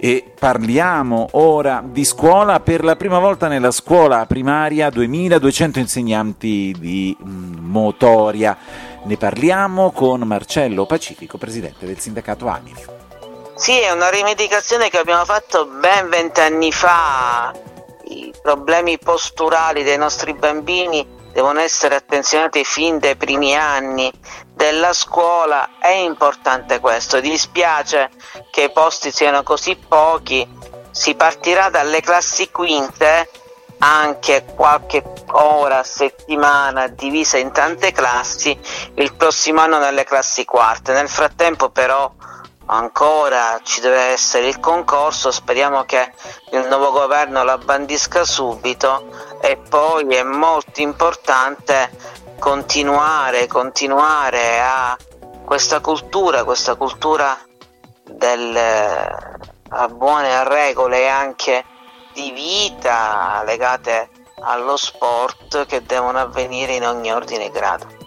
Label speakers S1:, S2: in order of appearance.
S1: E parliamo ora di scuola. Per la prima volta nella scuola primaria 2200 insegnanti di motoria. Ne parliamo con Marcello Pacifico, presidente del sindacato ANIF.
S2: Sì, è una rivendicazione che abbiamo fatto ben 20 anni fa. I problemi posturali dei nostri bambini devono essere attenzionati fin dai primi anni della scuola. È importante questo. Dispiace che i posti siano così pochi. Si partirà dalle classi quinte, anche qualche ora a settimana divisa in tante classi, il prossimo anno nelle classi quarte. Nel frattempo però ancora ci deve essere il concorso, speriamo che il nuovo governo la bandisca subito, e poi è molto importante continuare a questa cultura a buone regole anche di vita legate allo sport che devono avvenire in ogni ordine e grado.